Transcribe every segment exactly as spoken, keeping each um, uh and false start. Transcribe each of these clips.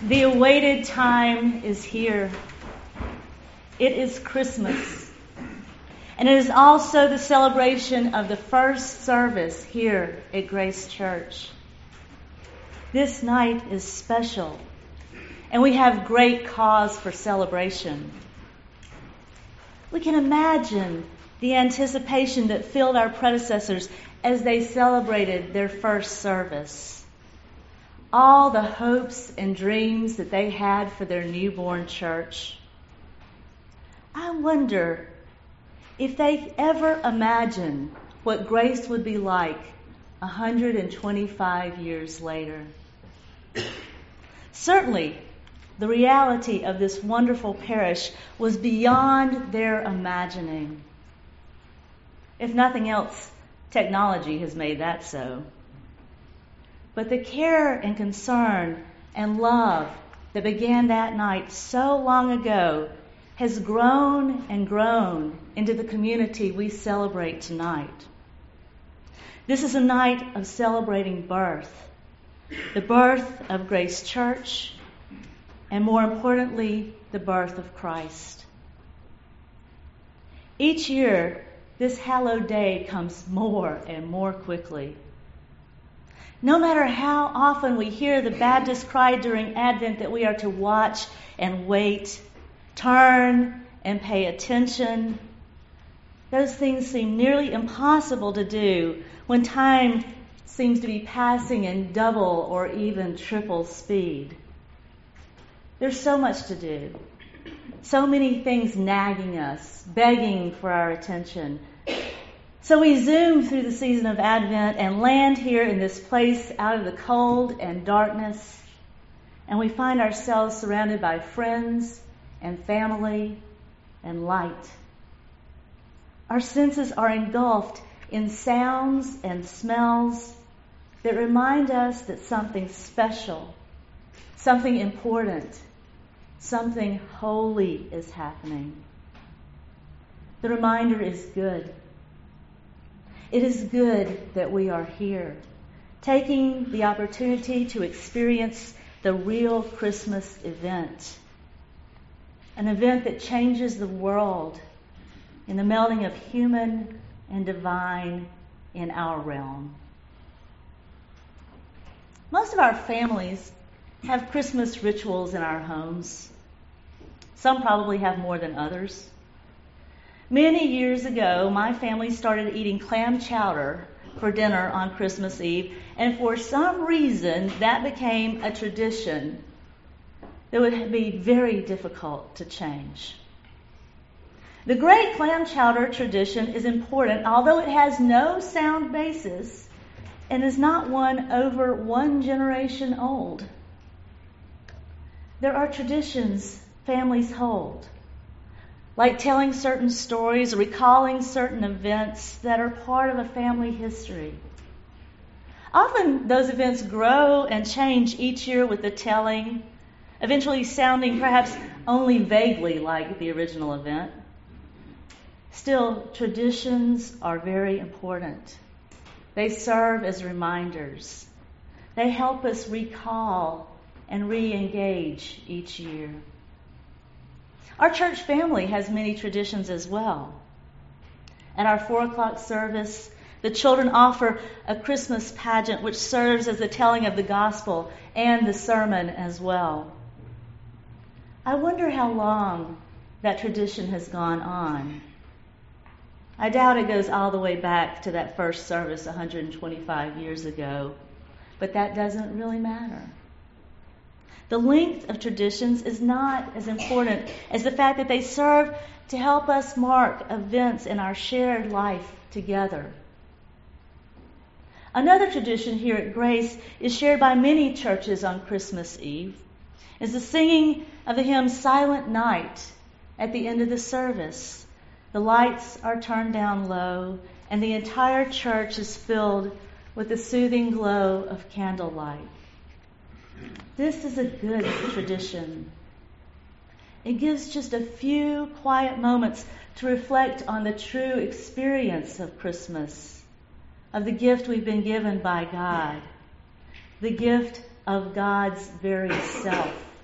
The awaited time is here. It is Christmas. And it is also the celebration of the first service here at Grace Church. This night is special, and we have great cause for celebration. We can imagine the anticipation that filled our predecessors as they celebrated their first service. All the hopes and dreams that they had for their newborn church. I wonder if they ever imagined what Grace would be like one hundred twenty-five years later. Certainly, the reality of this wonderful parish was beyond their imagining. If nothing else, technology has made that so. But the care and concern and love that began that night so long ago has grown and grown into the community we celebrate tonight. This is a night of celebrating birth, the birth of Grace Church, and more importantly, the birth of Christ. Each year, this hallowed day comes more and more quickly. No matter how often we hear the Baptist cry during Advent that we are to watch and wait, turn and pay attention, those things seem nearly impossible to do when time seems to be passing in double or even triple speed. There's so much to do, so many things nagging us, begging for our attention. So we zoom through the season of Advent and land here in this place out of the cold and darkness, and we find ourselves surrounded by friends and family and light. Our senses are engulfed in sounds and smells that remind us that something special, something important, something holy is happening. The reminder is good. It is good that we are here, taking the opportunity to experience the real Christmas event, an event that changes the world in the melding of human and divine in our realm. Most of our families have Christmas rituals in our homes. Some probably have more than others. Many years ago, my family started eating clam chowder for dinner on Christmas Eve, and for some reason, that became a tradition that would be very difficult to change. The great clam chowder tradition is important, although it has no sound basis and is not one over one generation old. There are traditions families hold, like telling certain stories, recalling certain events that are part of a family history. Often those events grow and change each year with the telling, eventually sounding perhaps only vaguely like the original event. Still, traditions are very important. They serve as reminders. They help us recall and re-engage each year. Our church family has many traditions as well. At our four o'clock service, the children offer a Christmas pageant which serves as the telling of the gospel and the sermon as well. I wonder how long that tradition has gone on. I doubt it goes all the way back to that first service one hundred twenty-five years ago, but that doesn't really matter. The length of traditions is not as important as the fact that they serve to help us mark events in our shared life together. Another tradition here at Grace is shared by many churches on Christmas Eve, is the singing of the hymn Silent Night at the end of the service. The lights are turned down low, and the entire church is filled with the soothing glow of candlelight. This is a good tradition. It gives just a few quiet moments to reflect on the true experience of Christmas, of the gift we've been given by God, the gift of God's very self.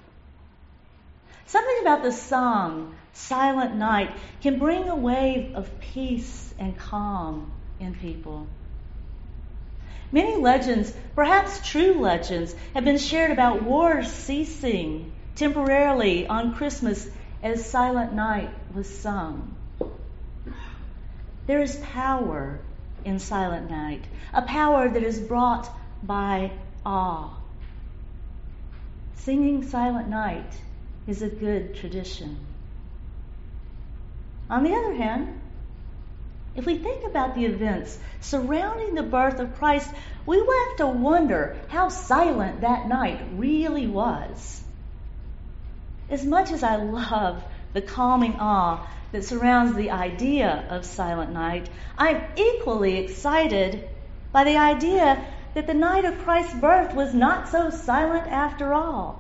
Something about the song, Silent Night, can bring a wave of peace and calm in people. Many legends, perhaps true legends, have been shared about wars ceasing temporarily on Christmas as Silent Night was sung. There is power in Silent Night, a power that is brought by awe. Singing Silent Night is a good tradition. On the other hand, if we think about the events surrounding the birth of Christ, we will have to wonder how silent that night really was. As much as I love the calming awe that surrounds the idea of Silent Night, I'm equally excited by the idea that the night of Christ's birth was not so silent after all.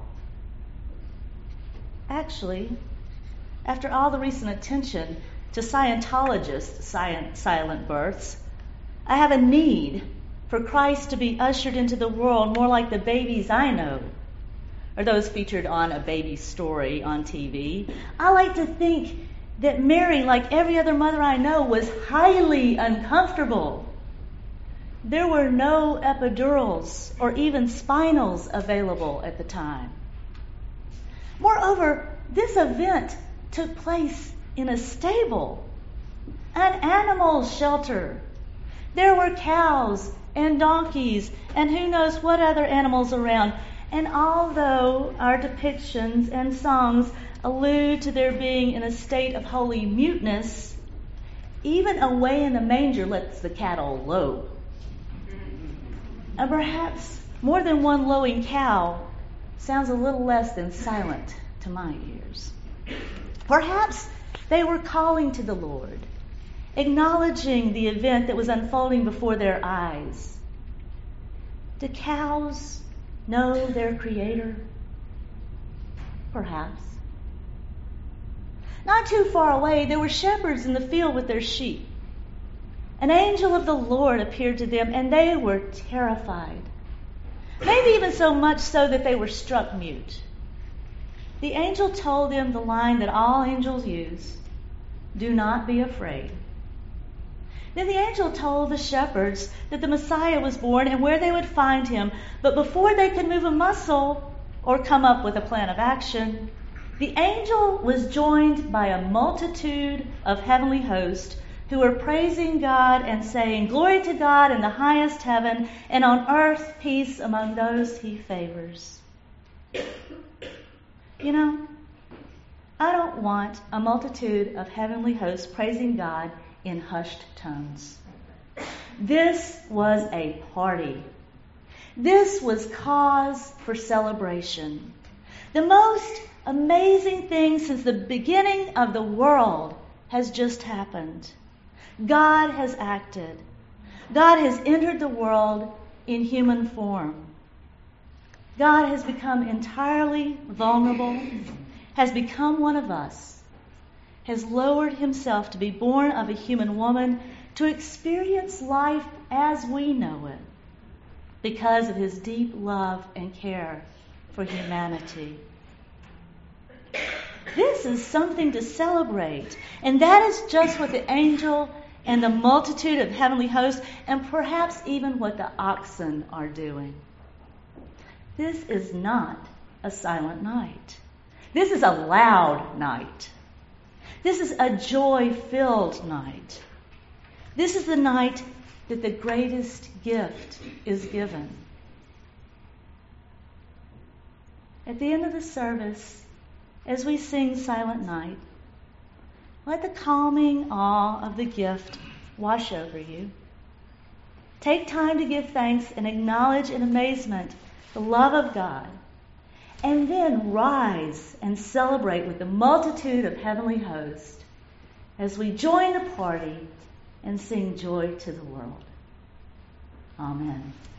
Actually, after all the recent attention to Scientologists' silent births, I have a need for Christ to be ushered into the world more like the babies I know, or those featured on A Baby Story on T V. I like to think that Mary, like every other mother I know, was highly uncomfortable. There were no epidurals or even spinals available at the time. Moreover, this event took place in a stable, an animal shelter. There were cows and donkeys and who knows what other animals around. And although our depictions and songs allude to their being in a state of holy muteness, even away in the manger lets the cattle low. And perhaps more than one lowing cow sounds a little less than silent to my ears. Perhaps they were calling to the Lord, acknowledging the event that was unfolding before their eyes. Do cows know their Creator? Perhaps. Not too far away, there were shepherds in the field with their sheep. An angel of the Lord appeared to them, and they were terrified. Maybe even so much so that they were struck mute. The angel told them the line that all angels use: do not be afraid. Then the angel told the shepherds that the Messiah was born and where they would find him. But before they could move a muscle or come up with a plan of action, the angel was joined by a multitude of heavenly hosts who were praising God and saying, "Glory to God in the highest heaven, and on earth peace among those he favors." You know, I don't want a multitude of heavenly hosts praising God in hushed tones. This was a party. This was cause for celebration. The most amazing thing since the beginning of the world has just happened. God has acted. God has entered the world in human form. God has become entirely vulnerable, has become one of us, has lowered himself to be born of a human woman, to experience life as we know it, because of his deep love and care for humanity. This is something to celebrate, and that is just what the angel and the multitude of heavenly hosts, and perhaps even what the oxen are doing. This is not a silent night. This is a loud night. This is a joy-filled night. This is the night that the greatest gift is given. At the end of the service, as we sing Silent Night, let the calming awe of the gift wash over you. Take time to give thanks and acknowledge in amazement the love of God, and then rise and celebrate with the multitude of heavenly hosts as we join the party and sing joy to the world. Amen.